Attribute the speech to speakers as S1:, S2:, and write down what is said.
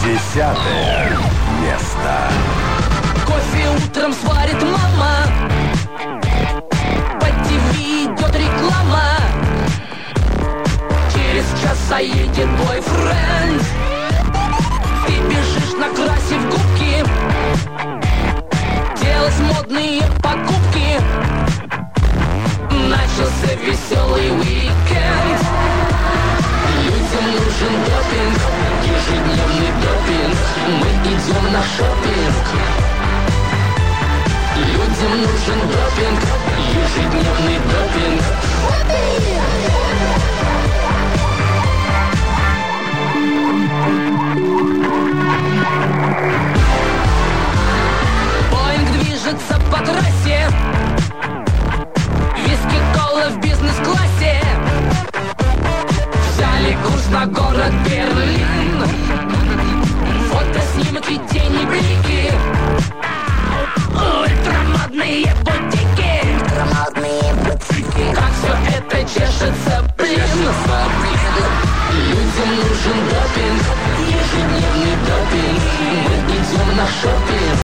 S1: 10 место.
S2: Кофе утром сварит мама, по ТВ идет реклама, через час заедет бойфренд. Ты бежишь, накрасив губки, делать модные покупки. Начался веселый уикенд. Людям нужен допинг, ежедневный допинг. Мы идем на шопинг. Людям нужен допинг, ежедневный допинг. Боинг движется по трассе, виски, кола в бизнес-классе. Взяли курс на город Берлин. Фотоснимок и тени, блики. Ультрамодные бутики. Как все это чешется, блин. Людям нужен допинг, ежедневный допинг. Мы идем на шопинг.